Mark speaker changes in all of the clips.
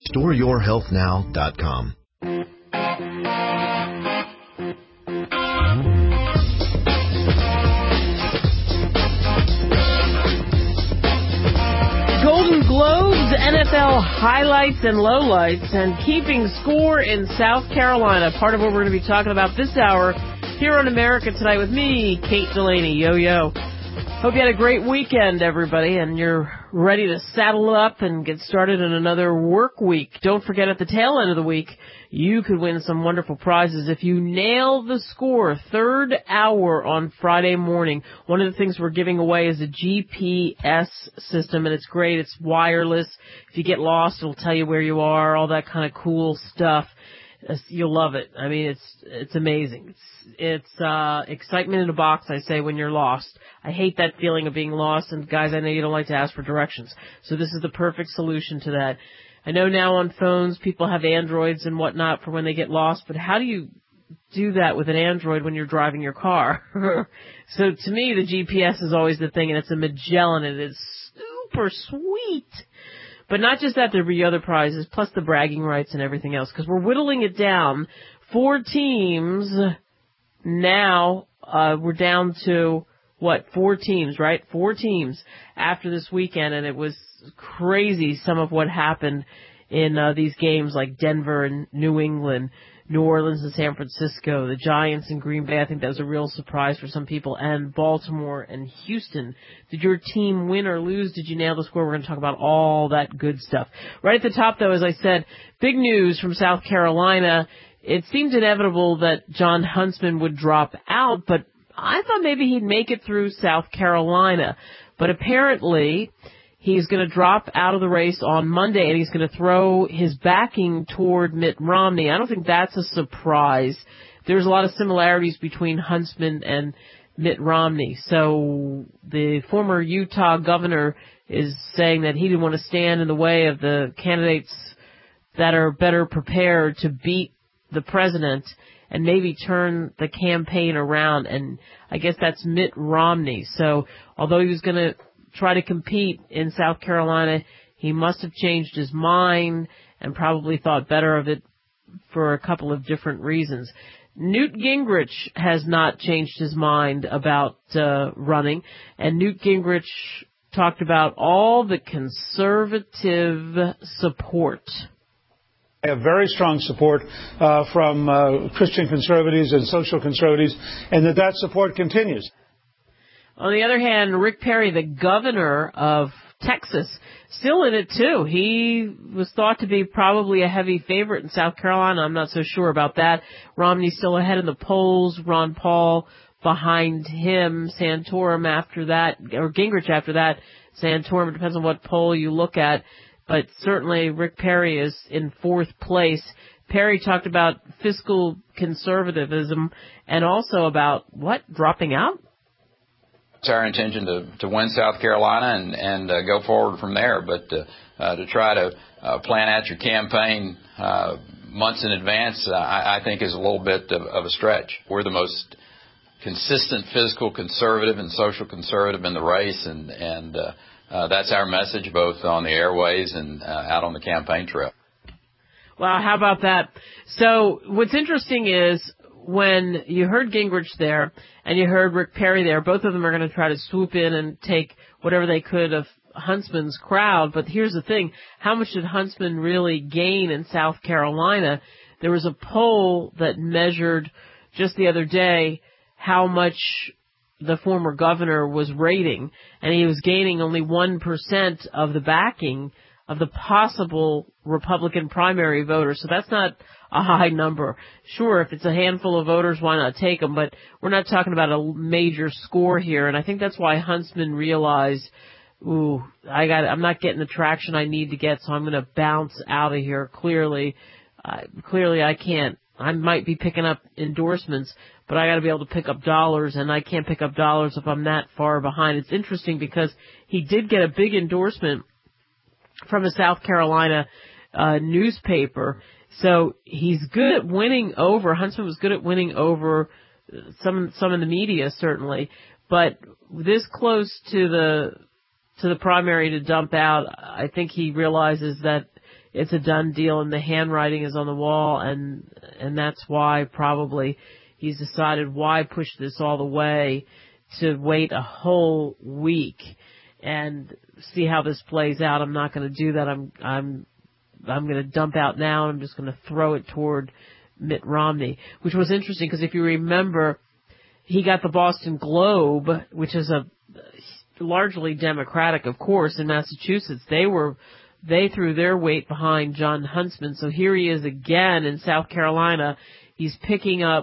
Speaker 1: RestoreYourHealthNow.com.
Speaker 2: Golden Globes, NFL highlights and lowlights, and keeping score in South Carolina. Part of what we're going to be talking about this hour here on America Tonight with me, Kate Delaney. Yo. Hope you had a great weekend, everybody, and you're ready to saddle up and get started in another work week. Don't forget, at the tail end of the week, you could win some wonderful prizes if you nail the score. Third hour on Friday morning. One of the things we're giving away is a GPS system, and it's great. It's wireless. If you get lost, it'll tell you where you are, all that kind of cool stuff. You'll love it. I mean, it's amazing. It's excitement in a box, I say, when you're lost. I hate that feeling of being lost, and guys, I know you don't like to ask for directions. So this is the perfect solution to that. I know now on phones, people have Androids and whatnot for when they get lost, but how do you do that with an Android when you're driving your car? So to me, the GPS is always the thing, and it's a Magellan, and it's super sweet. But not just that, there'll be other prizes, plus the bragging rights and everything else, because we're whittling it down. 4 teams now. We're down to, 4 teams, right? 4 teams after this weekend, and it was crazy some of what happened in these games like Denver and New England, New Orleans and San Francisco, the Giants and Green Bay. I think that was a real surprise for some people, and Baltimore and Houston. Did your team win or lose? Did you nail the score? We're going to talk about all that good stuff. Right at the top, though, as I said, big news from South Carolina. It seemed inevitable that Jon Huntsman would drop out, but I thought maybe he'd make it through South Carolina. But apparently he's going to drop out of the race on Monday, and he's going to throw his backing toward Mitt Romney. I don't think that's a surprise. There's a lot of similarities between Huntsman and Mitt Romney. So the former Utah governor is saying that he didn't want to stand in the way of the candidates that are better prepared to beat the president and maybe turn the campaign around. And I guess that's Mitt Romney. So although he was going to try to compete in South Carolina, he must have changed his mind and probably thought better of it for a couple of different reasons. Newt Gingrich has not changed his mind about running, and Newt Gingrich talked about all the conservative support.
Speaker 3: I have very strong support from Christian conservatives and social conservatives, and that support continues.
Speaker 2: On the other hand, Rick Perry, the governor of Texas, still in it too. He was thought to be probably a heavy favorite in South Carolina. I'm not so sure about that. Romney's still ahead in the polls. Ron Paul behind him. Santorum after that, or Gingrich after that. Santorum, it depends on what poll you look at. But certainly Rick Perry is in 4th place. Perry talked about fiscal conservatism and also about, dropping out?
Speaker 4: It's our intention to win South Carolina and go forward from there. But to try to plan out your campaign months in advance, I think is a little bit of a stretch. We're the most consistent fiscal conservative and social conservative in the race, and that's our message both on the airways and out on the campaign trail.
Speaker 2: Wow, how about that? So what's interesting is when you heard Gingrich there and you heard Rick Perry there, both of them are going to try to swoop in and take whatever they could of Huntsman's crowd. But here's the thing. How much did Huntsman really gain in South Carolina? There was a poll that measured just the other day how much the former governor was rating, and he was gaining only 1% of the backing of the possible Republican primary voters. So that's not a high number. Sure, if it's a handful of voters, why not take them? But we're not talking about a major score here, and I think that's why Huntsman realized, I'm not getting the traction I need to get, so I'm going to bounce out of here. Clearly I can't. I might be picking up endorsements, but I got to be able to pick up dollars, and I can't pick up dollars if I'm that far behind. It's interesting because he did get a big endorsement from a South Carolina newspaper, so he's good at winning over. Huntsman was good at winning over some in the media, certainly, but this close to the primary to dump out, I think he realizes that it's a done deal and the handwriting is on the wall, and that's why probably he's decided why push this all the way to wait a whole week and see how this plays out. I'm not going to do that. I'm going to dump out now, and I'm just going to throw it toward Mitt Romney, which was interesting because if you remember, he got the Boston Globe, which is a largely Democratic, of course, in Massachusetts. They threw their weight behind Jon Huntsman. So here he is again in South Carolina. He's picking up,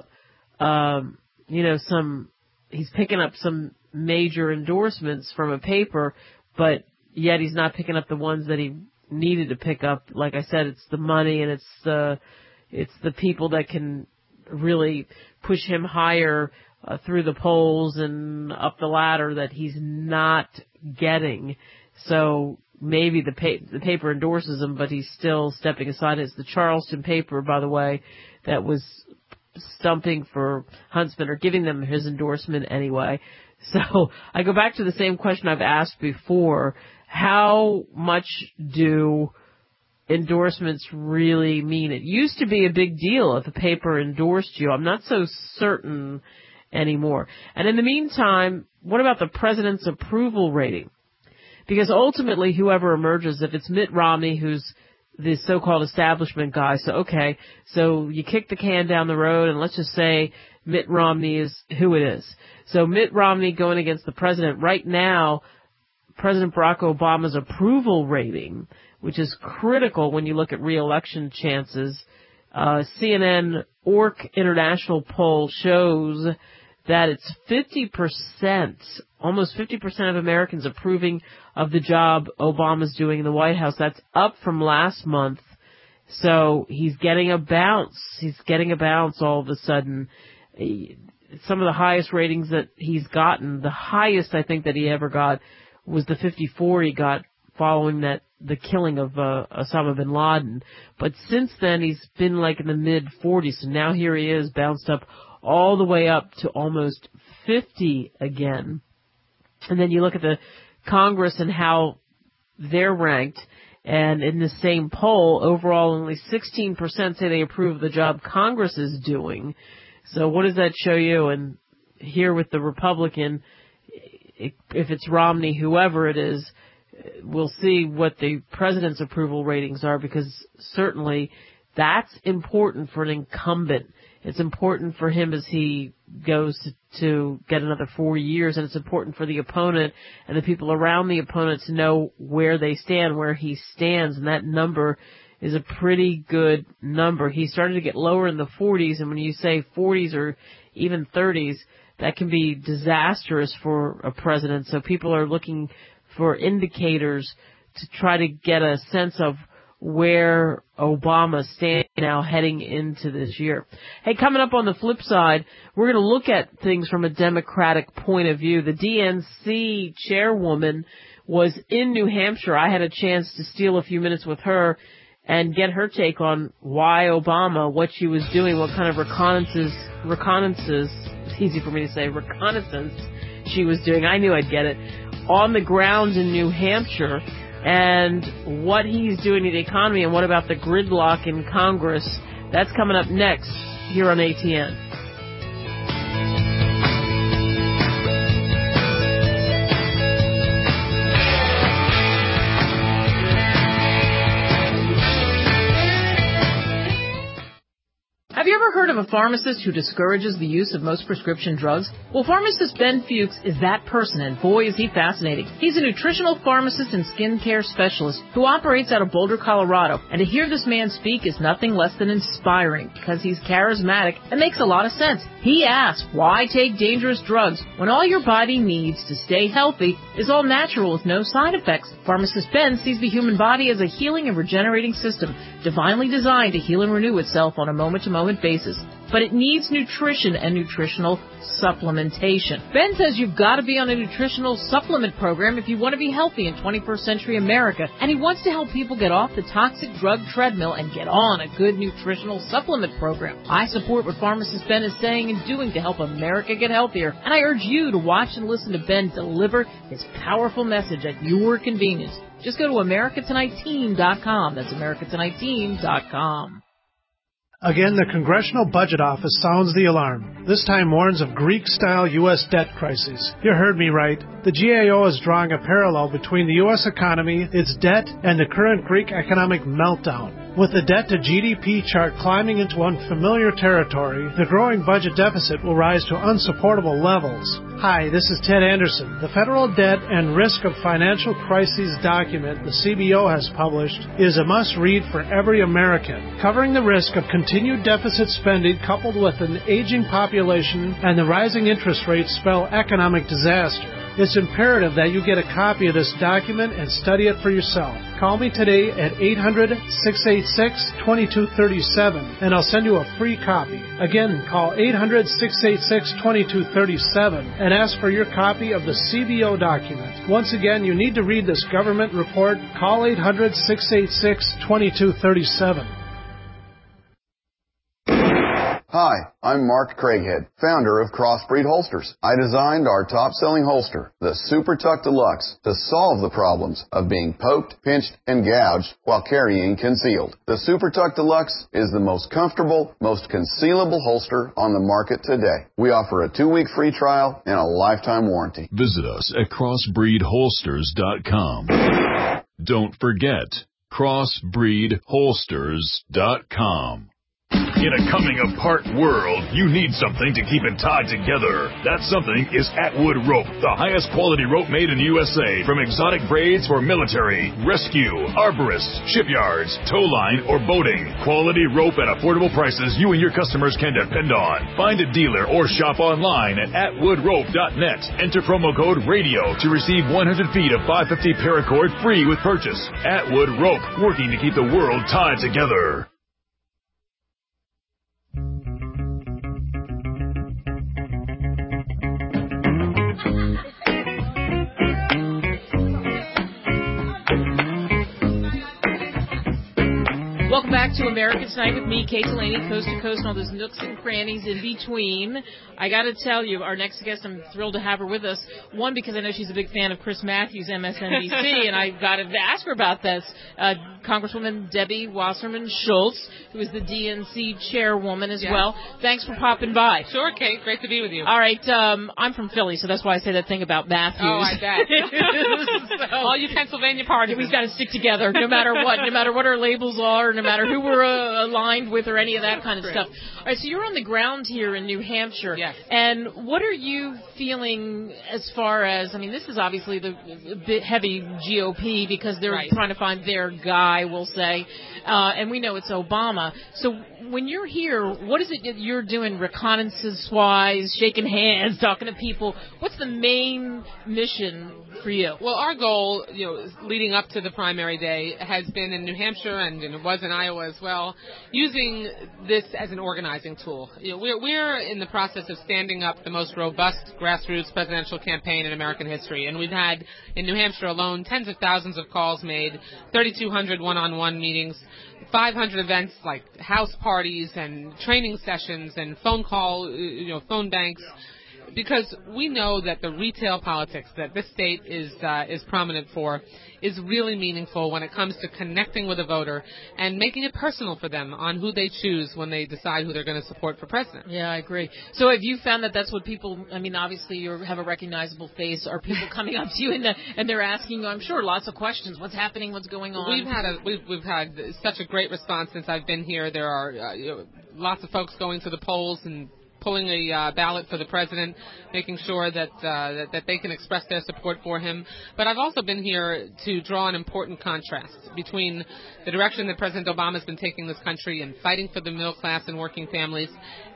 Speaker 2: he's picking up some major endorsements from a paper, but yet he's not picking up the ones that he needed to pick up. Like I said, it's the money and it's the people that can really push him higher through the polls and up the ladder that he's not getting. So maybe the paper endorses him, but he's still stepping aside. It's the Charleston paper, by the way, that was stumping for Huntsman or giving them his endorsement anyway. So I go back to the same question I've asked before. How much do endorsements really mean? It used to be a big deal if a paper endorsed you. I'm not so certain anymore. And in the meantime, what about the president's approval rating? Because ultimately, whoever emerges, if it's Mitt Romney, who's the so-called establishment guy, so you kick the can down the road, and let's just say Mitt Romney is who it is. So Mitt Romney going against the president. Right now, President Barack Obama's approval rating, which is critical when you look at re-election chances, CNN ORC International poll shows that it's 50%, almost 50% of Americans approving of the job Obama's doing in the White House. That's up from last month. So he's getting a bounce. He's getting a bounce all of a sudden. Some of the highest ratings that he's gotten, the highest I think that he ever got was the 54 he got following the killing of Osama bin Laden. But since then, he's been like in the mid-40s. So now here he is, bounced up all the way up to almost 50 again. And then you look at the Congress and how they're ranked. And in the same poll, overall only 16% say they approve of the job Congress is doing. So what does that show you? And here with the Republican, if it's Romney, whoever it is, we'll see what the president's approval ratings are, because certainly that's important for an incumbent. It's important for him as he goes to get another 4 years, and it's important for the opponent and the people around the opponent to know where they stand, where he stands, and that number is a pretty good number. He started to get lower in the 40s, and when you say 40s or even 30s, that can be disastrous for a president. So people are looking for indicators to try to get a sense of where Obama stands now heading into this year. Hey, coming up on the flip side, we're going to look at things from a Democratic point of view. The DNC chairwoman was in New Hampshire. I had a chance to steal a few minutes with her and get her take on why Obama, what she was doing, what kind of reconnaissance, it's easy for me to say, reconnaissance she was doing. I knew I'd get it. On the ground in New Hampshire, and what he's doing to the economy, and what about the gridlock in Congress. That's coming up next here on ATN. Have you ever heard of a pharmacist who discourages the use of most prescription drugs? Well, pharmacist Ben Fuchs is that person, and boy, is he fascinating. He's a nutritional pharmacist and skincare specialist who operates out of Boulder, Colorado. And to hear this man speak is nothing less than inspiring, because he's charismatic and makes a lot of sense. He asks, why take dangerous drugs when all your body needs to stay healthy is all natural with no side effects? Pharmacist Ben sees the human body as a healing and regenerating system, divinely designed to heal and renew itself on a moment-to-moment basis. but it needs nutrition and nutritional supplementation. Ben says you've got to be on a nutritional supplement program if you want to be healthy in 21st century America, and he wants to help people get off the toxic drug treadmill and get on a good nutritional supplement program. I support what pharmacist Ben is saying and doing to help America get healthier, and I urge you to watch and listen to Ben deliver his powerful message at your convenience. Just go to AmericaTonightTeam.com. That's AmericaTonightTeam.com.
Speaker 1: Again, the Congressional Budget Office sounds the alarm. This time warns of Greek-style U.S. debt crises. You heard me right. The GAO is drawing a parallel between the U.S. economy, its debt, and the current Greek economic meltdown. With the debt-to-GDP chart climbing into unfamiliar territory, the growing budget deficit will rise to unsupportable levels. Hi, this is Ted Anderson. The Federal Debt and Risk of Financial Crises document the CBO has published is a must-read for every American, covering the risk of continued deficit spending coupled with an aging population and the rising interest rates spell economic disaster. It's imperative that you get a copy of this document and study it for yourself. Call me today at 800-686-2237 and I'll send you a free copy. Again, call 800-686-2237 and ask for your copy of the CBO document. Once again, you need to read this government report. Call 800-686-2237.
Speaker 5: Hi, I'm Mark Craighead, founder of Crossbreed Holsters. I designed our top-selling holster, the Super Tuck Deluxe, to solve the problems of being poked, pinched, and gouged while carrying concealed. The Super Tuck Deluxe is the most comfortable, most concealable holster on the market today. We offer a 2-week free trial and a lifetime warranty.
Speaker 6: Visit us at crossbreedholsters.com. Don't forget, crossbreedholsters.com. In a coming-apart world, you need something to keep it tied together. That something is Atwood Rope, the highest quality rope made in the USA. From exotic braids for military, rescue, arborists, shipyards, tow line, or boating. Quality rope at affordable prices you and your customers can depend on. Find a dealer or shop online at atwoodrope.net. Enter promo code RADIO to receive 100 feet of 550 paracord free with purchase. Atwood Rope, working to keep the world tied together.
Speaker 2: Welcome back to America Tonight with me, Kate Delaney, coast to coast, and all those nooks and crannies in between. I got to tell you, our next guest, I'm thrilled to have her with us. One, because I know she's a big fan of Chris Matthews, MSNBC, and I got to ask her about this. Congresswoman Debbie Wasserman Schultz, who is the DNC chairwoman as well. Thanks for popping by.
Speaker 7: Sure, Kate. Great to be with you.
Speaker 2: All right. I'm from Philly, so that's why I say that thing about Matthews.
Speaker 7: Oh, I bet. So, all you Pennsylvania parties.
Speaker 2: We've got to stick together no matter what our labels are, no matter who we're aligned with or any of that kind of stuff. All right, so you're on the ground here in New Hampshire.
Speaker 7: Yes.
Speaker 2: And what are you feeling as far as, I mean, this is obviously the bit heavy GOP because they're trying to find their guy, we'll say, and we know it's Obama. So when you're here, what is it that you're doing reconnaissance-wise, shaking hands, talking to people? What's the main mission for you?
Speaker 7: Well, our goal, leading up to the primary day has been in New Hampshire and it was in Iowa as well, using this as an organizing tool. We're in the process of standing up the most robust grassroots presidential campaign in American history, and we've had in New Hampshire alone tens of thousands of calls made, 3,200 one-on-one meetings, 500 events like house parties and training sessions and phone banks, because we know that the retail politics that this state is prominent for is really meaningful when it comes to connecting with a voter and making it personal for them on who they choose when they decide who they're going to support for president.
Speaker 2: Yeah, I agree. So have you found that that's what people, I mean, obviously you have a recognizable face. Are people coming up to you and they're asking you, I'm sure, lots of questions. What's happening? What's going on?
Speaker 7: We've had such a great response since I've been here. There are lots of folks going to the polls and pulling a ballot for the president, making sure that they can express their support for him. But I've also been here to draw an important contrast between the direction that President Obama has been taking this country and fighting for the middle class and working families,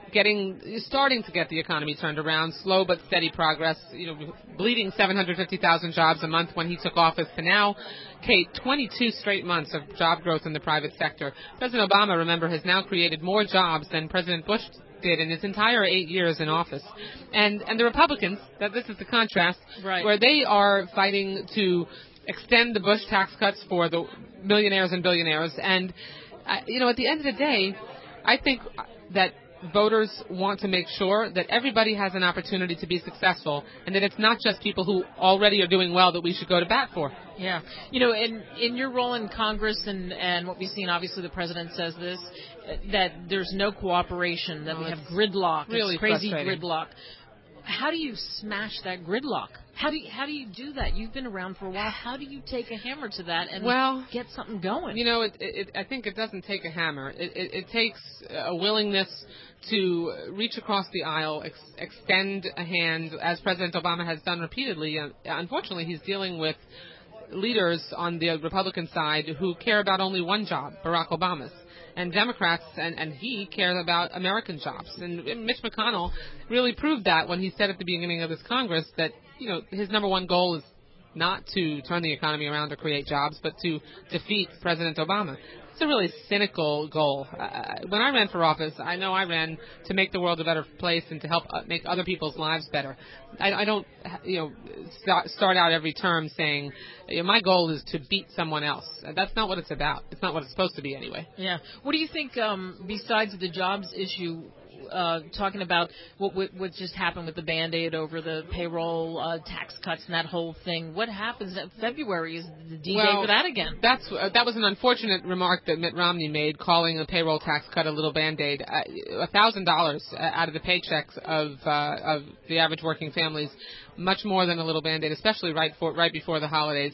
Speaker 7: starting to get the economy turned around, slow but steady progress, bleeding 750,000 jobs a month when he took office to now, Kate, 22 straight months of job growth in the private sector. President Obama, remember, has now created more jobs than President Bush did in his entire 8 years in office. And the Republicans, this is the contrast,
Speaker 2: right,
Speaker 7: where they are fighting to extend the Bush tax cuts for the millionaires and billionaires. And, at the end of the day, I think that voters want to make sure that everybody has an opportunity to be successful and that it's not just people who already are doing well that we should go to bat for.
Speaker 2: Yeah. In your role in Congress and what we've seen, obviously the president says this, that there's no cooperation, that we have gridlock.
Speaker 7: Really
Speaker 2: it's crazy
Speaker 7: frustrating.
Speaker 2: Gridlock. How do you smash that gridlock? How do you do that? You've been around for a while. How do you take a hammer to that and get something going?
Speaker 7: I think it doesn't take a hammer. It takes a willingness to reach across the aisle, extend a hand, as President Obama has done repeatedly. Unfortunately, he's dealing with leaders on the Republican side who care about only one job, Barack Obama's. And Democrats and he care about American jobs. And Mitch McConnell really proved that when he said at the beginning of this Congress that, his number one goal is not to turn the economy around or create jobs, but to defeat President Obama. It's a really cynical goal. When I ran for office, I know I ran to make the world a better place and to help make other people's lives better. I don't, start out every term saying, my goal is to beat someone else. That's not what it's about. It's not what it's supposed to be anyway.
Speaker 2: Yeah. What do you think, besides the jobs issue, talking about what just happened with the Band-Aid over the payroll tax cuts and that whole thing. What happens in February is the D-Day for that again.
Speaker 7: That was an unfortunate remark that Mitt Romney made, calling a payroll tax cut a little Band-Aid. $1,000 out of the paychecks of the average working families, much more than a little Band-Aid, especially right before the holidays.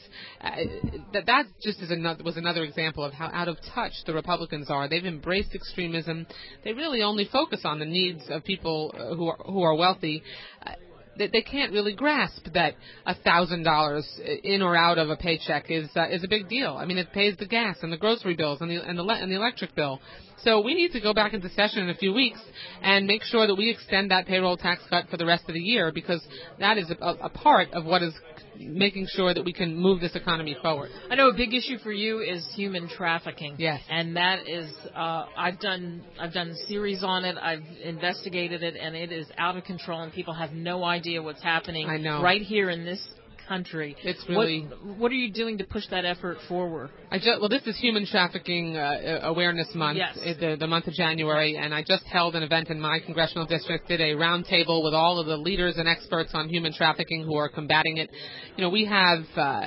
Speaker 7: That just was another example of how out of touch the Republicans are. They've embraced extremism. They really only focus on the needs of people who are wealthy. They can't really grasp that $1,000 in or out of a paycheck is a big deal. I mean, it pays the gas and the grocery bills and the electric bill. So we need to go back into session in a few weeks and make sure that we extend that payroll tax cut for the rest of the year, because that is a part of what is making sure that we can move this economy forward.
Speaker 2: I know a big issue for you is human trafficking.
Speaker 7: Yes.
Speaker 2: And that is, I've done a series on it. I've investigated it, and it is out of control, and people have no idea what's happening.
Speaker 7: I know.
Speaker 2: Right here in this country.
Speaker 7: It's really.
Speaker 2: What are you doing to push that effort forward?
Speaker 7: This is Human Trafficking Awareness Month,
Speaker 2: yes.
Speaker 7: the month of January, and I just held an event in my congressional district, did a roundtable with all of the leaders and experts on human trafficking who are combating it. We have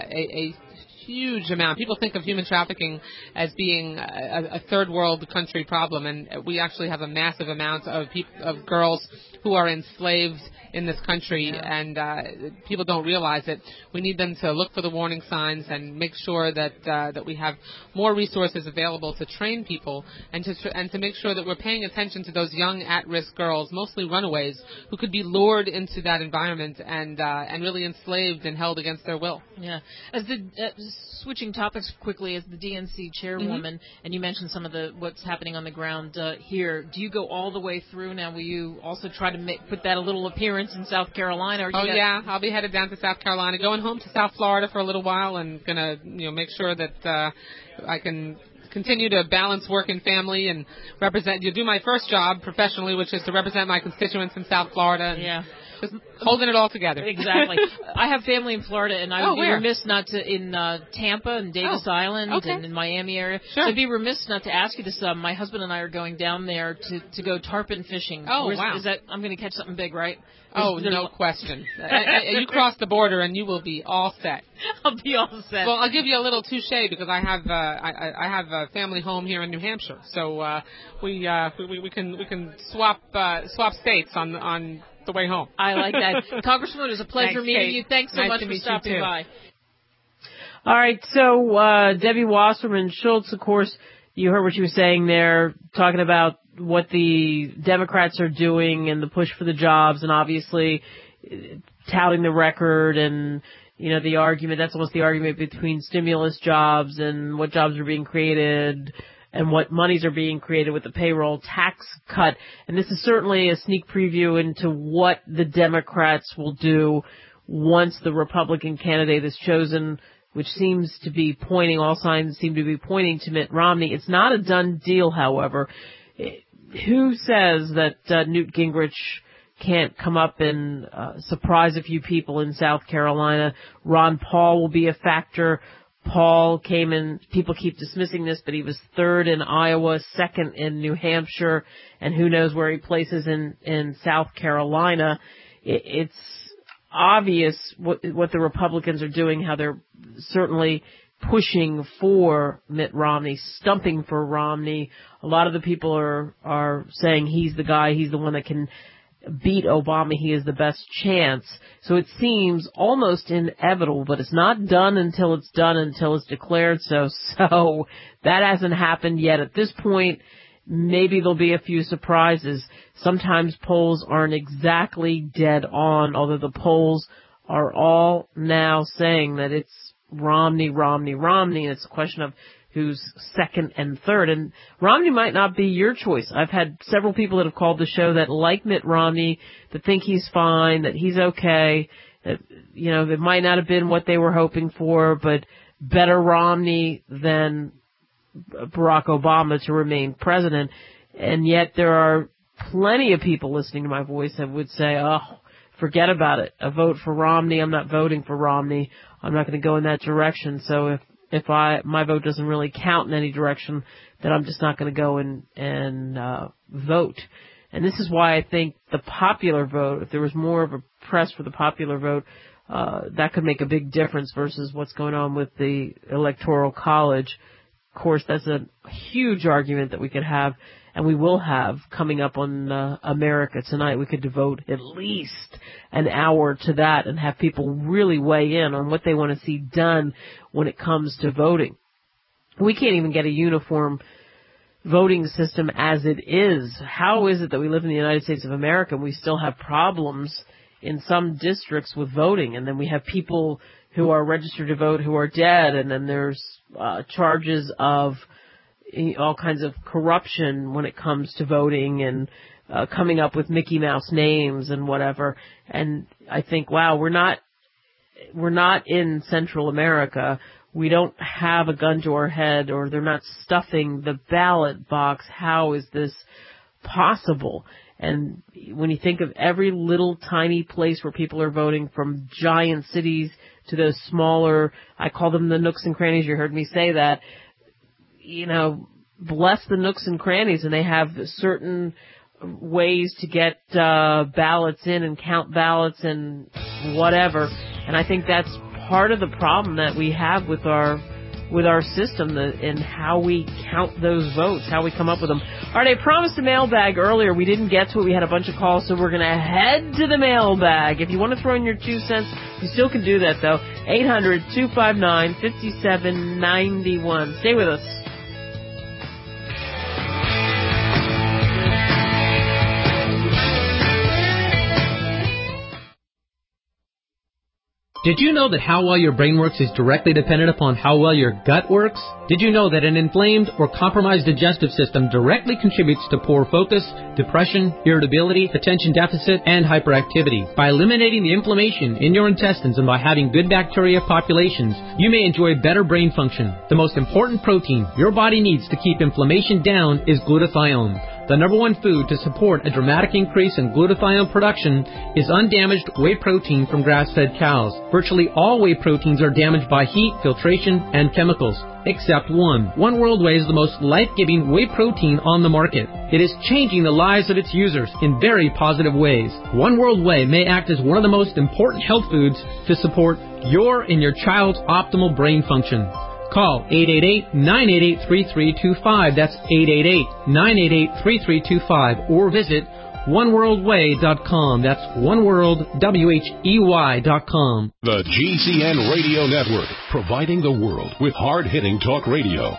Speaker 7: a huge amount. People think of human trafficking as being a third world country problem, and we actually have a massive amount of girls who are enslaved in this country, and people don't realize it. We need them to look for the warning signs and make sure that we have more resources available to train people and to make sure that we're paying attention to those young at-risk girls, mostly runaways, who could be lured into that environment and really enslaved and held against their will.
Speaker 2: Yeah. As switching topics quickly, as the DNC chairwoman, and you mentioned some of what's happening on the ground here, do you go all the way through now? Will you also try to put that a little appearance in South Carolina?
Speaker 7: Yeah, I'll be headed down to South Carolina, going home to South Florida for a little while, and gonna make sure that I can continue to balance work and family and do my first job professionally, which is to represent my constituents in South Florida. And
Speaker 2: yeah.
Speaker 7: Just holding it all together.
Speaker 2: Exactly. I have family in Florida, and I would be remiss not to, in Tampa and Davis Island and in Miami area.
Speaker 7: Sure.
Speaker 2: So I'd be remiss not to ask you this. My husband and I are going down there to go tarpon fishing.
Speaker 7: Oh, wow.
Speaker 2: I'm going to catch something big, right?
Speaker 7: No question. You cross the border and you will be all set.
Speaker 2: I'll be all set.
Speaker 7: Well, I'll give you a little touche because I have a family home here in New Hampshire, so we can swap states on the way home.
Speaker 2: I like that. Congresswoman, it was a pleasure meeting you. Thanks so much for stopping by. All right, so Debbie Wasserman Schultz, of course, you heard what she was saying there, talking about what the Democrats are doing and the push for the jobs, and obviously touting the record and, the argument, that's almost the argument between stimulus jobs and what jobs are being created and what monies are being created with the payroll tax cut. And this is certainly a sneak preview into what the Democrats will do once the Republican candidate is chosen, which seems to be all signs seem to be pointing to Mitt Romney. It's not a done deal, however. who says that Newt Gingrich can't come up and surprise a few people in South Carolina? Ron Paul will be a factor. Paul came in, people keep dismissing this, but he was third in Iowa, second in New Hampshire, and who knows where he places in South Carolina. It's obvious what the Republicans are doing, how they're certainly pushing for Mitt Romney, stumping for Romney. A lot of the people are saying he's the guy, he's the one that can beat Obama, he has the best chance. So it seems almost inevitable, but it's not done until it's done, until it's declared so. So that hasn't happened yet. At this point, maybe there'll be a few surprises. Sometimes polls aren't exactly dead on, although the polls are all now saying that it's Romney, and it's a question of who's second and third. And Romney might not be your choice. I've had several people that have called the show that like Mitt Romney, that think he's fine, that he's okay, that, it might not have been what they were hoping for, but better Romney than Barack Obama to remain president. And yet there are plenty of people listening to my voice that would say, oh, forget about it. A vote for Romney. I'm not voting for Romney. I'm not going to go in that direction. So if my vote doesn't really count in any direction, then I'm just not going to go and vote. And this is why I think the popular vote, if there was more of a press for the popular vote, that could make a big difference versus what's going on with the Electoral College. Of course, that's a huge argument that we could have, and we will have coming up on America Tonight. We could devote at least an hour to that and have people really weigh in on what they want to see done when it comes to voting. We can't even get a uniform voting system as it is. How is it that we live in the United States of America and we still have problems in some districts with voting, and then we have people who are registered to vote who are dead, and then there's charges of all kinds of corruption when it comes to voting and coming up with Mickey Mouse names and whatever. And I think, wow, we're not in Central America. We don't have a gun to our head, or they're not stuffing the ballot box. How is this possible? And when you think of every little tiny place where people are voting, from giant cities to those smaller, I call them the nooks and crannies, you heard me say that, bless the nooks and crannies, and they have certain ways to get ballots in and count ballots and whatever. And I think that's part of the problem that we have with our system and how we count those votes, how we come up with them. All right, I promised a mailbag earlier. We didn't get to it. We had a bunch of calls, so we're going to head to the mailbag. If you want to throw in your 2 cents, you still can do that, though. 800-259-5791. Stay with us.
Speaker 8: Did you know that how well your brain works is directly dependent upon how well your gut works? Did you know that an inflamed or compromised digestive system directly contributes to poor focus, depression, irritability, attention deficit, and hyperactivity? By eliminating the inflammation in your intestines and by having good bacteria populations, you may enjoy better brain function. The most important protein your body needs to keep inflammation down is glutathione. The number one food to support a dramatic increase in glutathione production is undamaged whey protein from grass-fed cows. Virtually all whey proteins are damaged by heat, filtration, and chemicals, except one. One World Whey is the most life-giving whey protein on the market. It is changing the lives of its users in very positive ways. One World Whey may act as one of the most important health foods to support your and your child's optimal brain function. Call 888-988-3325. That's 888-988-3325. Or visit oneworldwhey.com. That's oneworldwhey.com.
Speaker 6: The GCN Radio Network, providing the world with hard-hitting talk radio.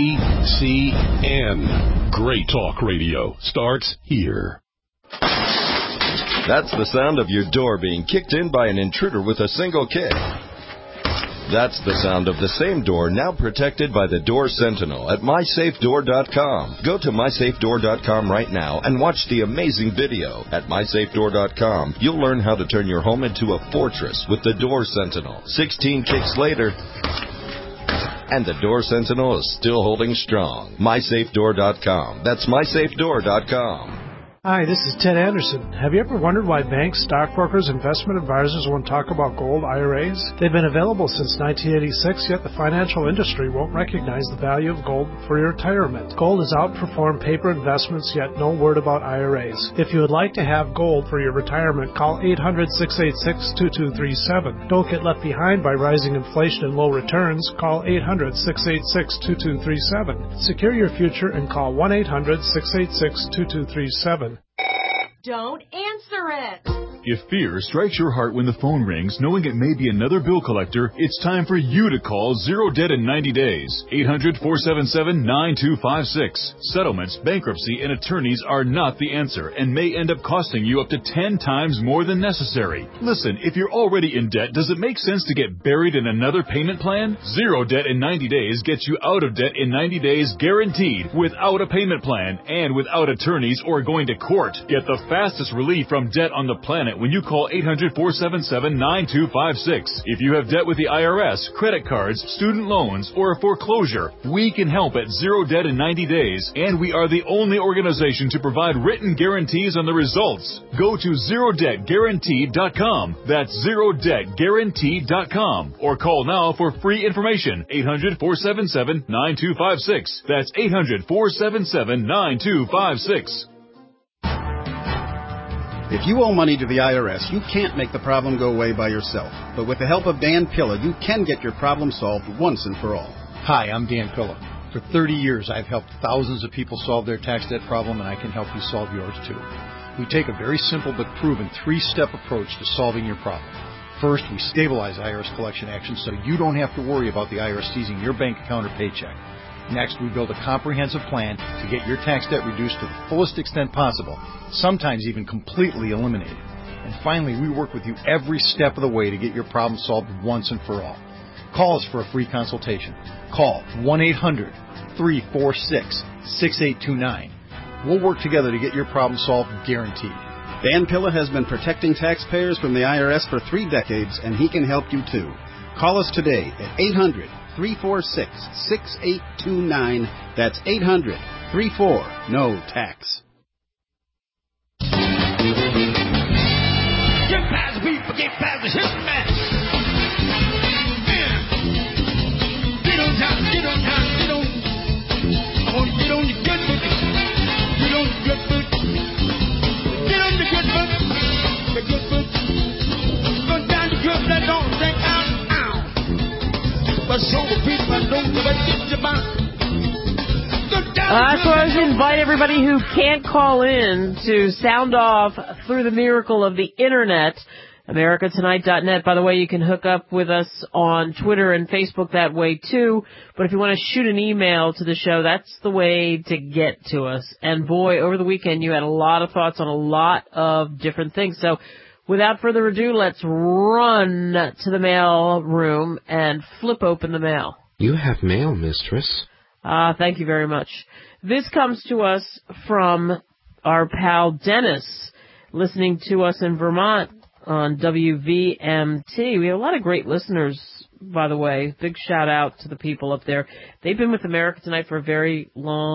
Speaker 6: GCN. Great talk radio starts here.
Speaker 9: That's the sound of your door being kicked in by an intruder with a single kick. That's the sound of the same door now protected by the Door Sentinel at MySafeDoor.com. Go to MySafeDoor.com right now and watch the amazing video. At MySafeDoor.com, you'll learn how to turn your home into a fortress with the Door Sentinel. 16 kicks later, And the Door Sentinel is still holding strong. MySafeDoor.com. That's MySafeDoor.com.
Speaker 1: Hi, this is Ted Anderson. Have you ever wondered why banks, stockbrokers, investment advisors won't talk about gold IRAs? They've been available since 1986, yet the financial industry won't recognize the value of gold for your retirement. Gold has outperformed paper investments, yet no word about IRAs. If you would like to have gold for your retirement, call 800-686-2237. Don't get left behind by rising inflation and low returns. Call 800-686-2237. Secure your future and call 1-800-686-2237.
Speaker 10: Don't answer it.
Speaker 6: If fear strikes your heart when the phone rings, knowing it may be another bill collector, it's time for you to call Zero Debt in 90 days. 800-477-9256. Settlements, bankruptcy, and attorneys are not the answer and may end up costing you up to 10 times more than necessary. Listen, if you're already in debt, does it make sense to get buried in another payment plan? Zero Debt in 90 days gets you out of debt in 90 days guaranteed, without a payment plan and without attorneys or going to court. Get the fastest relief from debt on the planet when you call 800-477-9256. If you have debt with the IRS, credit cards, student loans, or a foreclosure, we can help at Zero Debt in 90 days, and we are the only organization to provide written guarantees on the results. Go to ZeroDebtGuaranteed.com. That's ZeroDebtGuaranteed.com. Or call now for free information. 800-477-9256. That's 800-477-9256.
Speaker 11: If you owe money to the IRS, you can't make the problem go away by yourself. But with the help of Dan Pilla, you can get your problem solved once and for all.
Speaker 12: Hi, I'm Dan Pilla. For 30 years, I've helped thousands of people solve their tax debt problem, and I can help you solve yours too. We take a very simple but proven 3-step approach to solving your problem. First, we stabilize IRS collection actions so you don't have to worry about the IRS seizing your bank account or paycheck. Next, we build a comprehensive plan to get your tax debt reduced to the fullest extent possible, sometimes even completely eliminated. And finally, we work with you every step of the way to get your problem solved once and for all. Call us for a free consultation. Call 1-800-346-6829. We'll work together to get your problem solved, guaranteed.
Speaker 11: Dan Pilla has been protecting taxpayers from the IRS for 3 decades, and he can help you too. Call us today at 800-346-6829. That's 800-34-NO-TAX.
Speaker 13: Get past the beat, get past the history man. Get on time, get on time, get on. I want to get on your good foot. Get on your good foot. Get on your good foot. The good foot. Go down the good, let don't drink out. But show the people I don't give a shit about.
Speaker 2: That's why I was to invite everybody who can't call in to sound off through the miracle of the Internet. AmericaTonight.net. By the way, you can hook up with us on Twitter and Facebook that way, too. But if you want to shoot an email to the show, that's the way to get to us. And, boy, over the weekend you had a lot of thoughts on a lot of different things. So, without further ado, let's run to the mail room and flip open the mail.
Speaker 14: You have mail, mistress.
Speaker 2: Thank you very much. This comes to us from our pal Dennis, listening to us in Vermont on WVMT. We have a lot of great listeners, by the way. Big shout out to the people up there. They've been with America Tonight for a very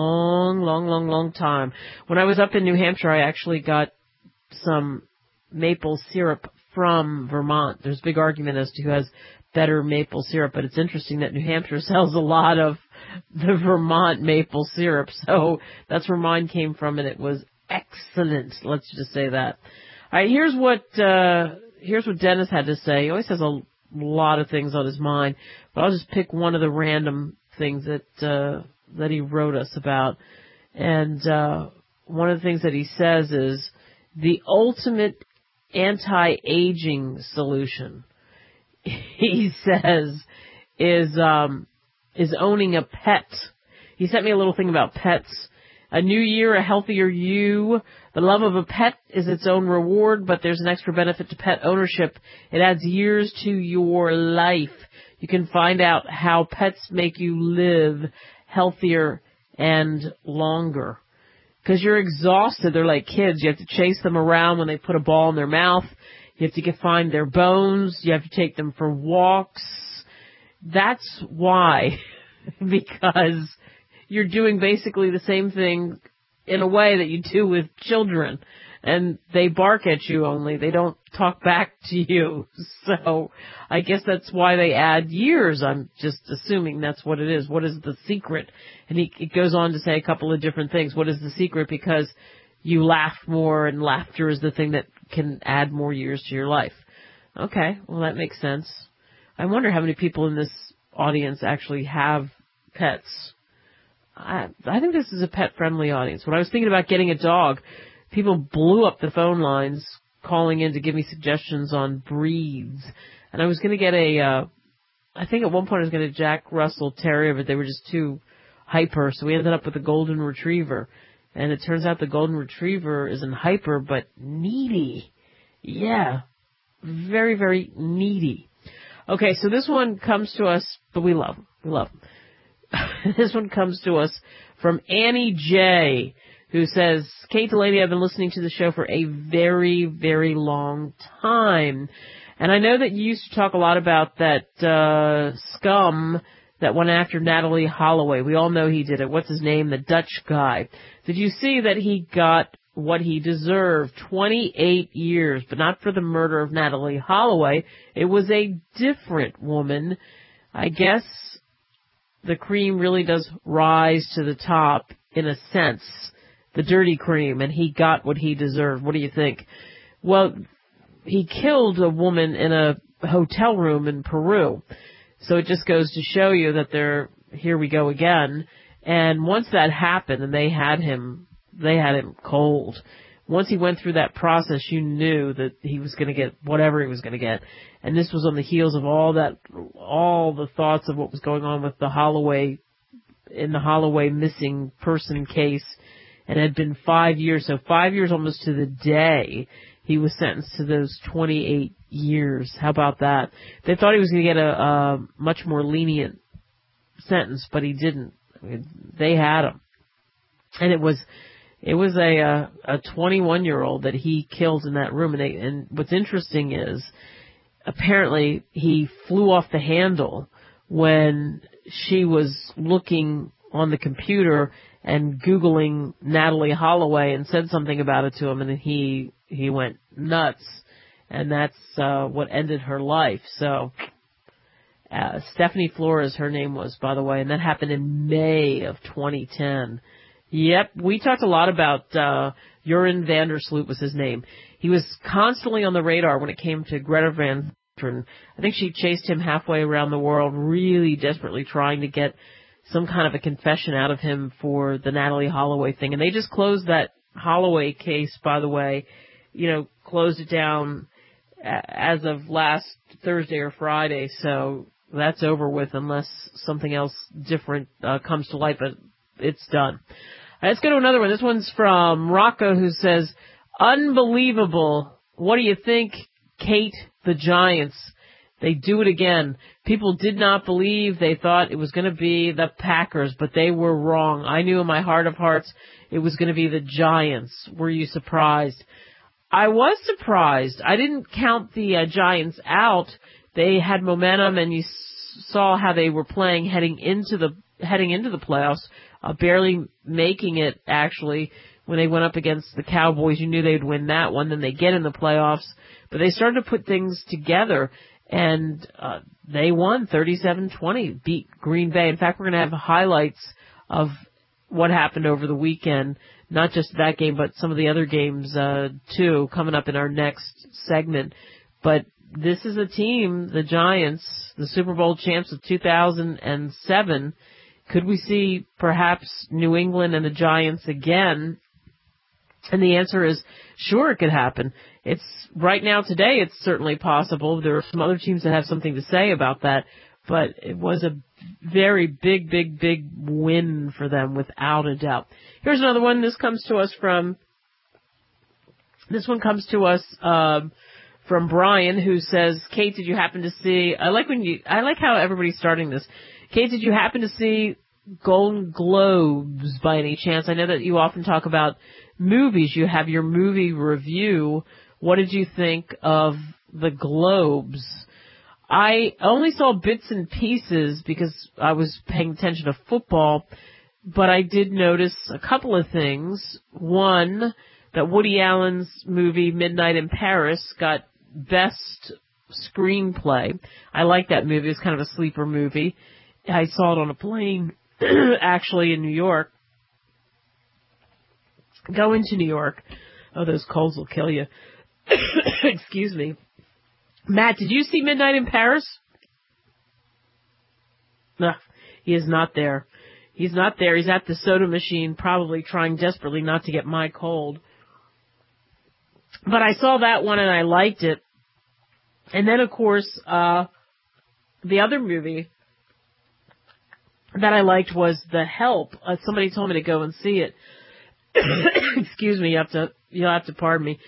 Speaker 2: long time. When I was up in New Hampshire, I actually got some maple syrup from Vermont. There's a big argument as to who has better maple syrup, but it's interesting that New Hampshire sells a lot of the Vermont maple syrup. So that's where mine came from, and it was excellent. Let's just say that. All right, here's what Dennis had to say. He always has a lot of things on his mind, but I'll just pick one of the random things that he wrote us about. And one of the things that he says is the ultimate anti-aging solution, he says, is owning a pet. He sent me a little thing about pets. A new year, a healthier you. The love of a pet is its own reward, but there's an extra benefit to pet ownership. It adds years to your life. You can find out how pets make you live healthier and longer. Because you're exhausted. They're like kids. You have to chase them around when they put a ball in their mouth. You have to find their bones. You have to take them for walks. That's why because you're doing basically the same thing in a way that you do with children. And they bark at you only. They don't talk back to you. So I guess that's why they add years. I'm just assuming that's what it is. What is the secret? And it goes on to say a couple of different things. What is the secret? Because you laugh more, and laughter is the thing that can add more years to your life. Okay, well, that makes sense. I wonder how many people in this audience actually have pets. I think this is a pet-friendly audience. When I was thinking about getting a dog, people blew up the phone lines calling in to give me suggestions on breeds. And I was going to get I think at one point I was going to Jack Russell Terrier, but they were just too hyper, so we ended up with a Golden Retriever. And it turns out the Golden Retriever isn't hyper, but needy. Yeah, very, very needy. Okay, so this one comes to us, but we love him. We love him. This one comes to us from Annie J., who says, Kate Delaney, I've been listening to the show for a very, very long time. And I know that you used to talk a lot about that scum that went after Natalie Holloway. We all know he did it. What's his name? The Dutch guy. Did you see that he got what he deserved? 28 years, but not for the murder of Natalie Holloway. It was a different woman. I guess the cream really does rise to the top in a sense. The dirty cream, and he got what he deserved. What do you think? Well, he killed a woman in a hotel room in Peru. So it just goes to show you that here we go again. And once that happened and they had him cold. Once he went through that process, you knew that he was going to get whatever he was going to get. And this was on the heels of all the thoughts of what was going on with the Holloway missing person case. And it had been 5 years, so 5 years almost to the day, he was sentenced to those 28 years. How about that? They thought he was going to get a much more lenient sentence, but he didn't. I mean, they had him. And it was a 21-year-old that he killed in that room. And what's interesting is, apparently, he flew off the handle when she was looking on the computer and Googling Natalie Holloway and said something about it to him, and then he went nuts, and that's what ended her life. So Stephanie Flores, her name was, by the way, and that happened in May of 2010. Yep, we talked a lot about Joran van der Sloot was his name. He was constantly on the radar when it came to Greta Van Susteren. I think she chased him halfway around the world, really desperately trying to get some kind of a confession out of him for the Natalie Holloway thing. And they just closed that Holloway case, by the way, closed it down as of last Thursday or Friday. So that's over with unless something else different comes to light, but it's done. Let's go to another one. This one's from Rocco, who says, unbelievable. What do you think, Kate? The Giants. They do it again. People did not believe. They thought it was going to be the Packers, but they were wrong. I knew in my heart of hearts it was going to be the Giants. Were you surprised? I was surprised. I didn't count the Giants out. They had momentum, and you saw how they were playing heading into the playoffs, barely making it, actually. When they went up against the Cowboys, you knew they'd win that one. Then they get in the playoffs, but they started to put things together. And they won 37-20, beat Green Bay. In fact, we're going to have highlights of what happened over the weekend, not just that game, but some of the other games, too, coming up in our next segment. But this is a team, the Giants, the Super Bowl champs of 2007. Could we see perhaps New England and the Giants again? And the answer is, sure, it could happen. It's right now, today, it's certainly possible. There are some other teams that have something to say about that, but it was a very big, big, big win for them, without a doubt. Here's another one. This one comes to us from Brian, who says, Kate, did you happen to see, I like how everybody's starting this. Kate, did you happen to see Golden Globes by any chance? I know that you often talk about movies. You have your movie review. What did you think of the Globes? I only saw bits and pieces because I was paying attention to football, but I did notice a couple of things. One, that Woody Allen's movie Midnight in Paris got Best Screenplay. I like that movie. It's kind of a sleeper movie. I saw it on a plane, actually, in New York. Going to New York. Oh, those colds will kill you. Excuse me. Matt, did you see Midnight in Paris? No, he is not there. He's not there. He's at the soda machine, probably trying desperately not to get my cold. But I saw that one and I liked it. And then, of course, the other movie that I liked was The Help. Somebody told me to go and see it. Excuse me, you'll have to pardon me.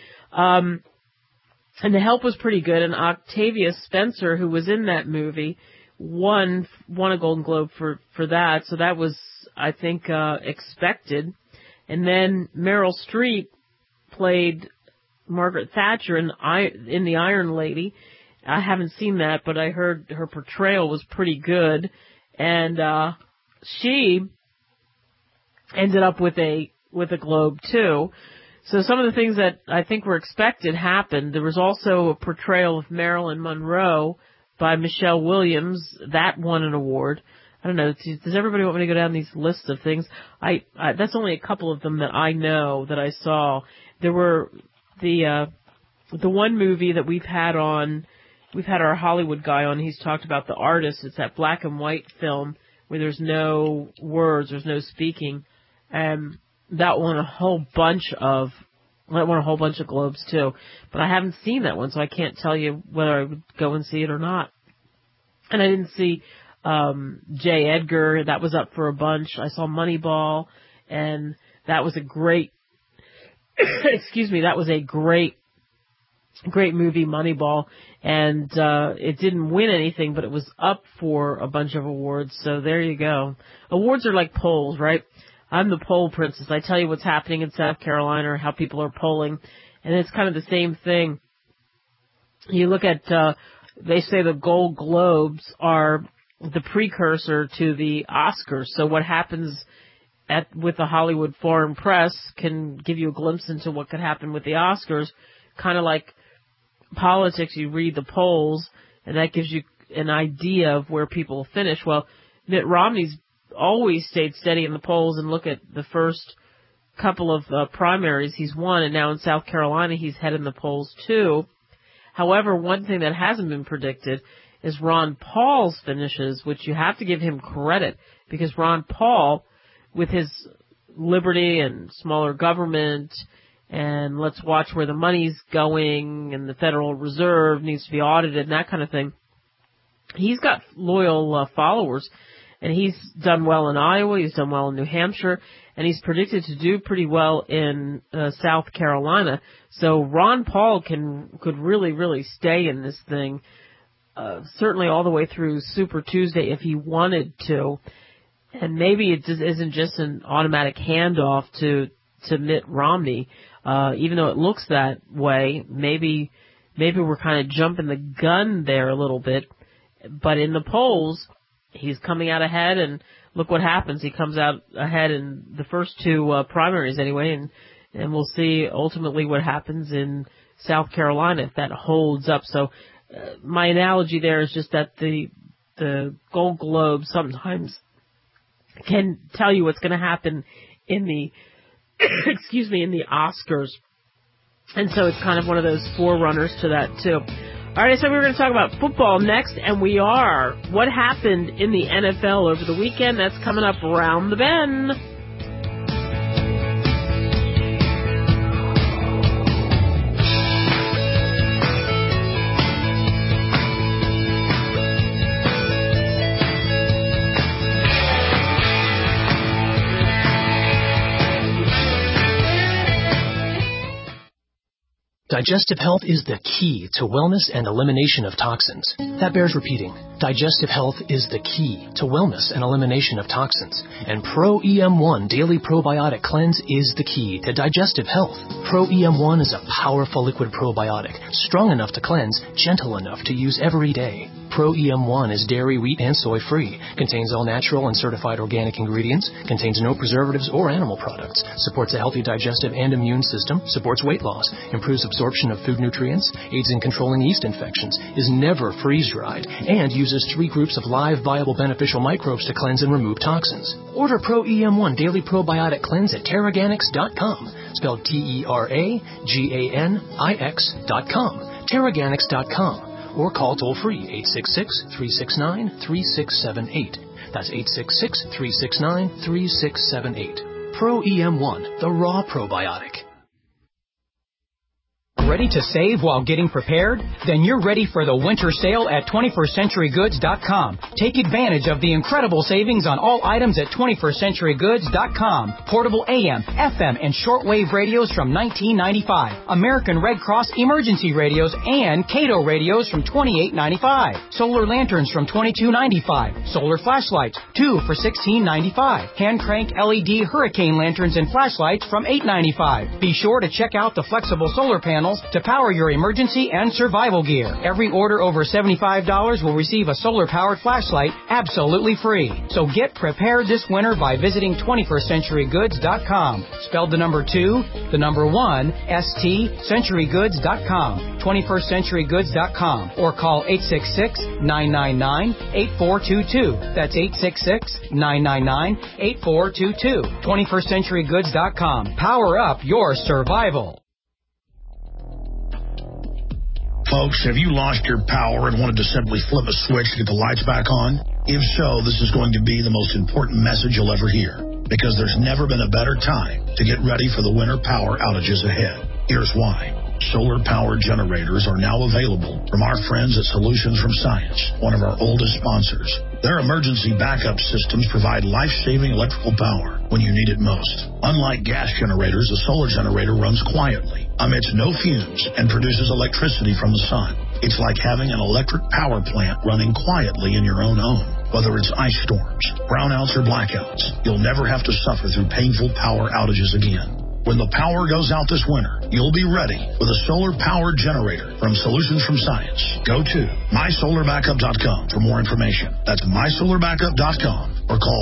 Speaker 2: And The Help was pretty good, and Octavia Spencer, who was in that movie, won a Golden Globe for that, so that was, I think, expected. And then Meryl Streep played Margaret Thatcher in The Iron Lady. I haven't seen that, but I heard her portrayal was pretty good, and she ended up with a Globe too. So some of the things that I think were expected happened. There was also a portrayal of Marilyn Monroe by Michelle Williams. That won an award. I don't know. Does everybody want me to go down these lists of things? That's only a couple of them that I know that I saw. There were the one movie that we've had our Hollywood guy on. He's talked about The Artist. It's that black and white film where there's no words, there's no speaking. That won a whole bunch of Globes too, but I haven't seen that one, so I can't tell you whether I would go and see it or not. And I didn't see J. Edgar. That was up for a bunch. I saw Moneyball, and that was a great. Excuse me, that was a great movie, Moneyball, and it didn't win anything, but it was up for a bunch of awards. So there you go. Awards are like polls, right? I'm the poll princess. I tell you what's happening in South Carolina or how people are polling. And it's kind of the same thing. You look at, they say the Gold Globes are the precursor to the Oscars. So what happens with the Hollywood Foreign Press can give you a glimpse into what could happen with the Oscars. Kind of like politics, you read the polls, and that gives you an idea of where people will finish. Well, Mitt Romney's always stayed steady in the polls, and look at the first couple of primaries he's won, and now in South Carolina he's head in the polls too. However, one thing that hasn't been predicted is Ron Paul's finishes, which you have to give him credit, because Ron Paul, with his liberty and smaller government and let's watch where the money's going and the Federal Reserve needs to be audited and that kind of thing, he's got loyal followers. And he's done well in Iowa, he's done well in New Hampshire, and he's predicted to do pretty well in South Carolina. So Ron Paul could really, really stay in this thing, certainly all the way through Super Tuesday if he wanted to. And maybe it just isn't just an automatic handoff to Mitt Romney, even though it looks that way. Maybe we're kind of jumping the gun there a little bit. But in the polls, he's coming out ahead, and look what happens. He comes out ahead in the first two primaries anyway, and we'll see ultimately what happens in South Carolina if that holds up. So my analogy there is just that the Gold Globe sometimes can tell you what's going to happen in the in the Oscars. And so it's kind of one of those forerunners to that too. All right, so we're going to talk about football next, and we are. What happened in the NFL over the weekend? That's coming up around the bend.
Speaker 15: Digestive health is the key to wellness and elimination of toxins. That bears repeating. Digestive health is the key to wellness and elimination of toxins. And Pro EM1 Daily Probiotic Cleanse is the key to digestive health. Pro EM1 is a powerful liquid probiotic, strong enough to cleanse, gentle enough to use every day. Pro EM1 is dairy, wheat, and soy free. Contains all natural and certified organic ingredients. Contains no preservatives or animal products. Supports a healthy digestive and immune system. Supports weight loss. Improves absorption of food nutrients. Aids in controlling yeast infections. Is never freeze-dried. And uses 3 groups of live, viable, beneficial microbes to cleanse and remove toxins. Order Pro EM1 Daily Probiotic Cleanse at Terraganics.com. Spelled TerraGanix.com. Terraganics.com. Or call toll-free 866-369-3678. That's 866-369-3678. Pro EM1, the raw probiotic.
Speaker 16: Ready to save while getting prepared? Then you're ready for the winter sale at 21stCenturyGoods.com. Take advantage of the incredible savings on all items at 21stCenturyGoods.com. Portable AM, FM, and shortwave radios from $19.95. American Red Cross emergency radios and Cato radios from $28.95. Solar lanterns from $22.95. Solar flashlights, 2 for $16.95. Hand crank LED hurricane lanterns and flashlights from $8.95. Be sure to check out the flexible solar panels to power your emergency and survival gear. Every order over $75 will receive a solar-powered flashlight absolutely free. So get prepared this winter by visiting 21stCenturyGoods.com. Spelled the number 2, the number 1, ST, CenturyGoods.com. 21stCenturyGoods.com. Or call 866-999-8422. That's 866-999-8422. 21stCenturyGoods.com. Power up your survival.
Speaker 17: Folks, have you lost your power and wanted to simply flip a switch to get the lights back on? If so, this is going to be the most important message you'll ever hear, because there's never been a better time to get ready for the winter power outages ahead. Here's why. Solar power generators are now available from our friends at Solutions from Science, one of our oldest sponsors. Their emergency backup systems provide life-saving electrical power when you need it most. Unlike gas generators, a solar generator runs quietly, emits no fumes, and produces electricity from the sun. It's like having an electric power plant running quietly in your own home. Whether it's ice storms, brownouts, or blackouts, you'll never have to suffer through painful power outages again. When the power goes out this winter, you'll be ready with a solar-powered generator from Solutions from Science. Go to mysolarbackup.com for more information. That's mysolarbackup.com or call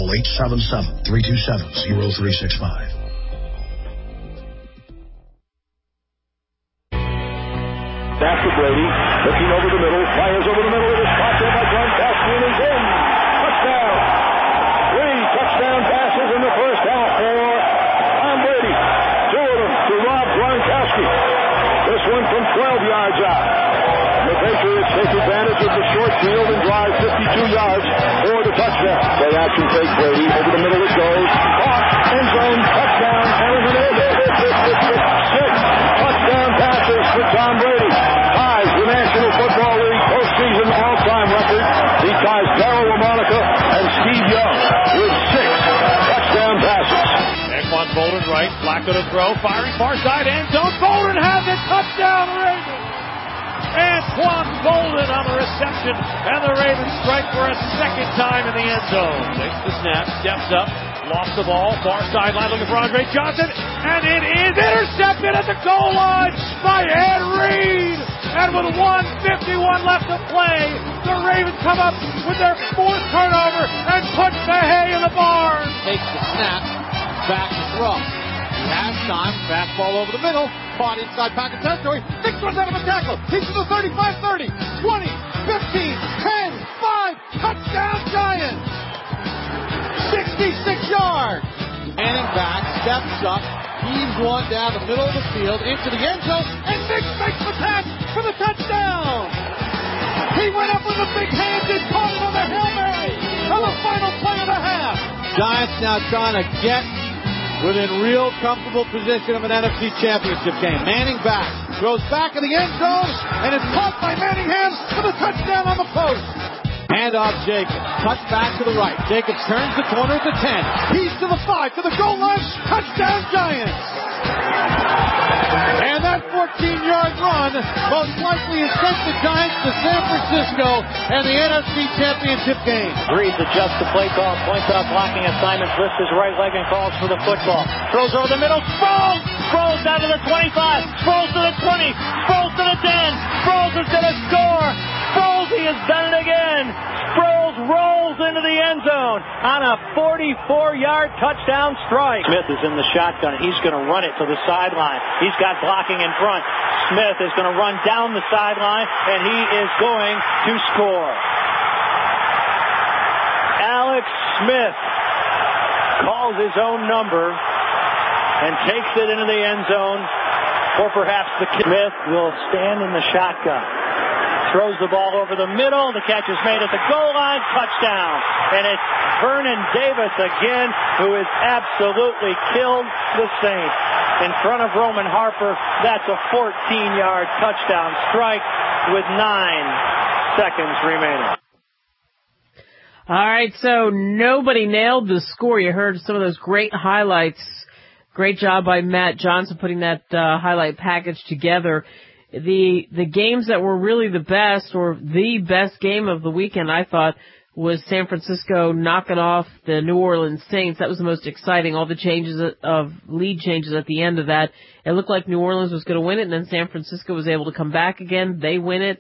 Speaker 17: 877-327-0365.
Speaker 18: Back to Brady, looking over the middle, fires over the middle, it is caught there by Gronkowski and is in. Touchdown! 3 touchdown passes in the first half for Tom Brady. 2 of them to Rob Gronkowski. This one from 12 yards out. And the Patriots take advantage of the short field and drive 52 yards for the touchdown. Play action fake Brady, over the middle it goes. Caught, end zone, touchdown, and over there, 6 touchdown passes for Tom Brady. Ties the National Football League postseason all-time record. He ties Darryl LaMonica and Steve Young with 6 touchdown passes.
Speaker 19: Anquan Boldin right, Flacco to throw, firing far side end zone. Boldin has it, touchdown Ravens! Anquan Boldin on the reception, and the Ravens strike for a second time in the end zone. Takes the snap, steps up, lost the ball, far sideline looking for Andre Johnson, and it is intercepted at the goal line by Ed Reed. And with 1:51 left to play, the Ravens come up with their 4th turnover and put the hay in the barn.
Speaker 20: Takes the snap, back to throw. He has time, fastball over the middle, caught inside pocket territory, 6 runs out of a tackle, he's to the 35, 30, 20, 15, 10, 5, touchdown Giants! 66 yards! Manning back, steps up, heaves one down the middle of the field, into the end zone, and Nix makes the catch for the touchdown! He went up with a big hand and caught it on the Hail Mary on the final play of the half! Giants now trying to get within real comfortable position of an NFC Championship game. Manning back, throws back in the end zone, and it's caught by Manningham for the touchdown on the post. Hand off Jacobs, cuts back to the right. Jacobs turns the corner at the 10. He's to the 5, to the goal line. Touchdown Giants! And that 14-yard run most likely has sent the Giants to San Francisco and the NFC Championship game.
Speaker 21: Breeze adjusts the play call, points out blocking assignments, lifts his right leg and calls for the football. Throws over the middle, Sproles! Sproles down to the 25, Sproles to the 20, Sproles to the 10, Sproles is going to score! Sproles, he has done it again. Sproles rolls into the end zone on a 44-yard touchdown strike. Smith is in the shotgun. He's going to run it to the sideline. He's got blocking in front. Smith is going to run down the sideline, and he is going to score. Alex Smith calls his own number and takes it into the end zone for perhaps the Smith will stand in the shotgun. Throws the ball over the middle. The catch is made at the goal line. Touchdown. And it's Vernon Davis again, who has absolutely killed the Saints. In front of Roman Harper, that's a 14-yard touchdown strike with 9 seconds remaining.
Speaker 2: All right, so nobody nailed the score. You heard some of those great highlights. Great job by Matt Johnson putting that highlight package together. The games that were really the best, or the best game of the weekend, I thought, was San Francisco knocking off the New Orleans Saints. That was the most exciting. All the changes of lead changes at the end of that. It looked like New Orleans was going to win it, and then San Francisco was able to come back again. They win it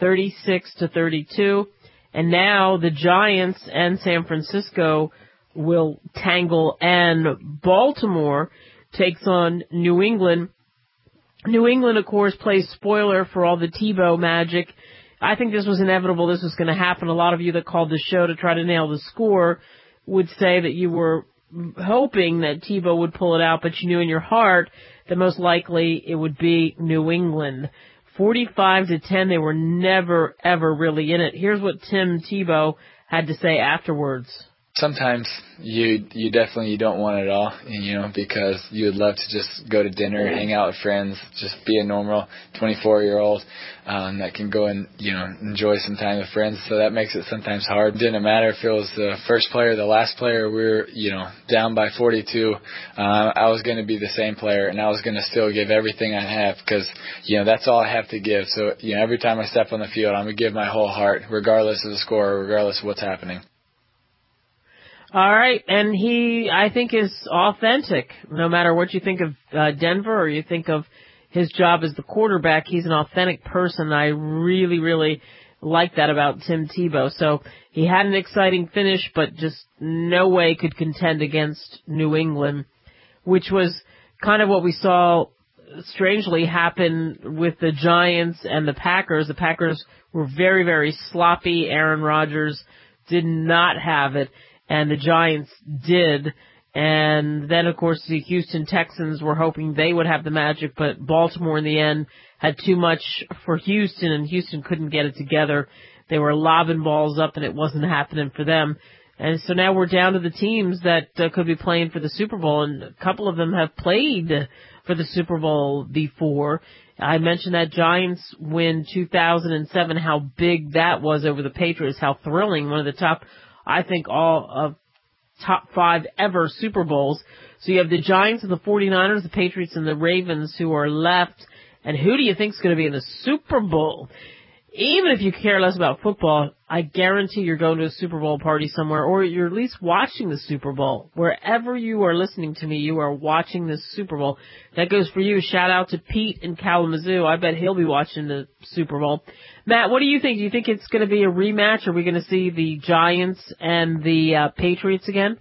Speaker 2: 36-32. And now the Giants and San Francisco will tangle, and Baltimore takes on New England. New England, of course, plays spoiler for all the Tebow magic. I think this was inevitable. This was going to happen. A lot of you that called the show to try to nail the score would say that you were hoping that Tebow would pull it out, but you knew in your heart that most likely it would be New England. 45-10, they were never, ever really in it. Here's what Tim Tebow had to say afterwards.
Speaker 3: Sometimes you definitely don't want it all, because you would love to just go to dinner, hang out with friends, just be a normal 24-year-old that can go and, enjoy some time with friends. So that makes it sometimes hard. It didn't matter if it was the first player, the last player. We were, down by 42. I was going to be the same player, and I was going to still give everything I have because, that's all I have to give. So, every time I step on the field, I'm going to give my whole heart, regardless of the score, regardless of what's happening.
Speaker 2: All right, and he, I think, is authentic. No matter what you think of Denver or you think of his job as the quarterback, he's an authentic person. I really, really like that about Tim Tebow. So he had an exciting finish, but just no way could contend against New England, which was kind of what we saw strangely happen with the Giants and the Packers. The Packers were very, very sloppy. Aaron Rodgers did not have it, and the Giants did. And then, of course, the Houston Texans were hoping they would have the magic, but Baltimore in the end had too much for Houston, and Houston couldn't get it together. They were lobbing balls up, and it wasn't happening for them. And so now we're down to the teams that could be playing for the Super Bowl, and a couple of them have played for the Super Bowl before. I mentioned that Giants win 2007, how big that was over the Patriots, how thrilling, one of the top, I think, all of top 5 ever Super Bowls. So you have the Giants and the 49ers, the Patriots and the Ravens who are left. And who do you think is going to be in the Super Bowl? Even if you care less about football, I guarantee you're going to a Super Bowl party somewhere, or you're at least watching the Super Bowl. Wherever you are listening to me, you are watching the Super Bowl. That goes for you. Shout out to Pete in Kalamazoo. I bet he'll be watching the Super Bowl. Matt, what do you think? Do you think it's going to be a rematch? Are we going to see the Giants and the Patriots again?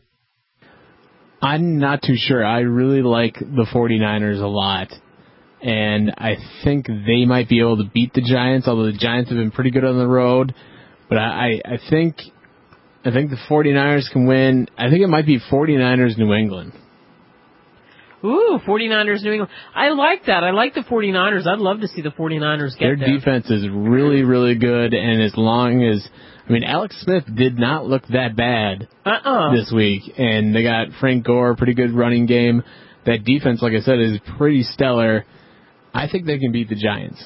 Speaker 22: I'm not too sure. I really like the 49ers a lot. And I think they might be able to beat the Giants, although the Giants have been pretty good on the road. But I think the 49ers can win. I think it might be 49ers New England.
Speaker 2: Ooh, 49ers New England. I like that. I like the 49ers. I'd love to see the 49ers get there.
Speaker 22: Their defense is really, really good. And as long as, Alex Smith did not look that bad this week. And they got Frank Gore, pretty good running game. That defense, like I said, is pretty stellar. I think they can beat the Giants.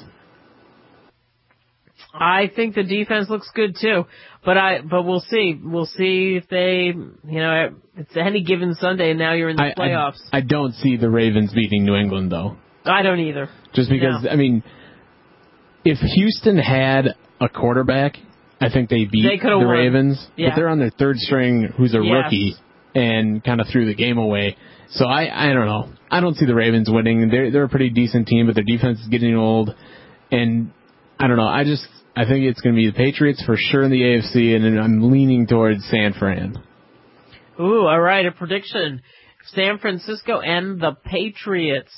Speaker 2: I think the defense looks good too, but we'll see. We'll see if they, it's any given Sunday, and now you're in the playoffs.
Speaker 22: I don't see the Ravens beating New England though.
Speaker 2: I don't either.
Speaker 22: Just because,
Speaker 2: no.
Speaker 22: If Houston had a quarterback, I think they beat the Ravens.
Speaker 2: Yeah.
Speaker 22: But they're on their third string, who's a rookie, and kind of threw the game away. So I don't know. I don't see the Ravens winning. They're a pretty decent team, but their defense is getting old. And I don't know. I I think it's going to be the Patriots for sure in the AFC, and I'm leaning towards San Fran.
Speaker 2: Ooh, all right, a prediction. San Francisco and the Patriots.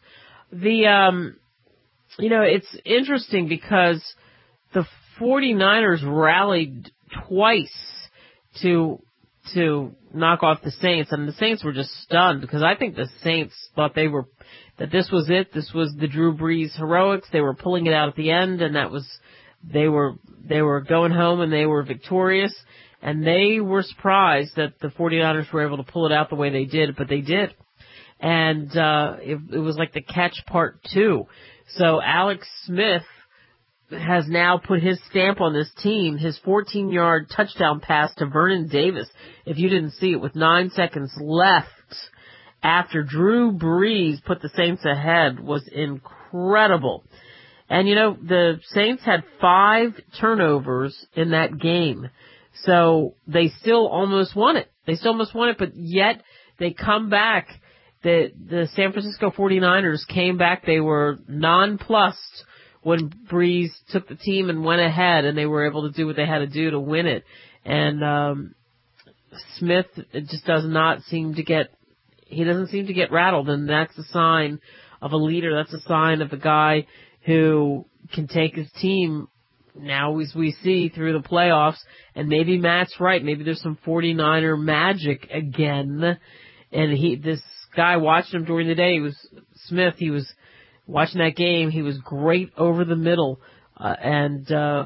Speaker 2: It's interesting because the 49ers rallied twice to knock off the Saints, and the Saints were just stunned because I think the Saints thought that this was it. This was the Drew Brees heroics. They were pulling it out at the end, and they were going home and they were victorious, and they were surprised that the 49ers were able to pull it out the way they did, but they did. And it was like the catch part 2. So Alex Smith has now put his stamp on this team. His 14-yard touchdown pass to Vernon Davis, if you didn't see it, with 9 seconds left after Drew Brees put the Saints ahead, was incredible. And, the Saints had 5 turnovers in that game. So they still almost won it. But yet they come back. The San Francisco 49ers came back. They were nonplussed when Brees took the team and went ahead, and they were able to do what they had to do to win it. And Smith just doesn't seem to get rattled, and that's a sign of a leader. That's a sign of a guy who can take his team now, as we see, through the playoffs. And maybe Matt's right. Maybe there's some 49er magic again. And this guy watched him during the day. Smith. He was watching that game. He was great over the middle, and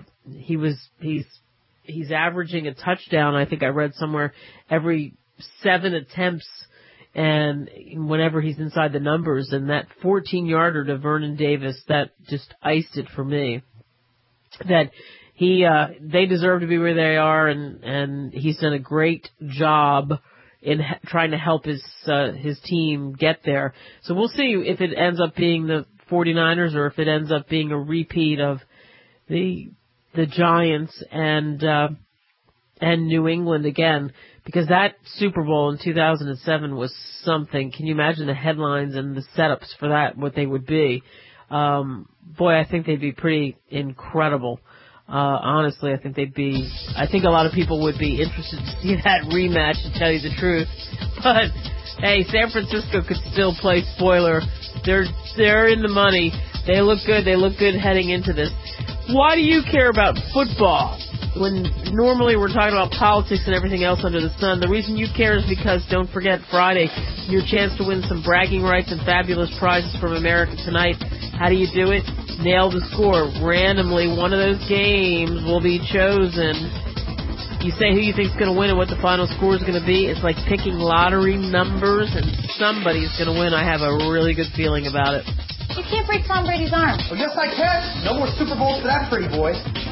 Speaker 2: he's averaging a touchdown. I think I read somewhere every 7 attempts, and whenever he's inside the numbers. And that 14-yarder to Vernon Davis, that just iced it for me. That they deserve to be where they are, and he's done a great job in trying to help his team get there. So we'll see if it ends up being the 49ers or if it ends up being a repeat of the Giants and New England again, because that Super Bowl in 2007 was something. Can you imagine the headlines and the setups for that, what they would be? Boy, I think they'd be pretty incredible. Honestly, I think a lot of people would be interested to see that rematch, to tell you the truth. But hey, San Francisco could still play spoiler. They're in the money. They look good. They look good heading into this. Why do you care about football when normally we're talking about politics and everything else under the sun? The reason you care is because, don't forget, Friday, your chance to win some bragging rights and fabulous prizes from America Tonight. How do you do it? Nail the score. Randomly, one of those games will be chosen. You say who you think's going to win and what the final score is going to be. It's like picking lottery numbers, and somebody's going to win. I have a really good feeling about it.
Speaker 4: You can't break Tom Brady's arm.
Speaker 5: Well, yes, I can. No more Super Bowls for that pretty boy.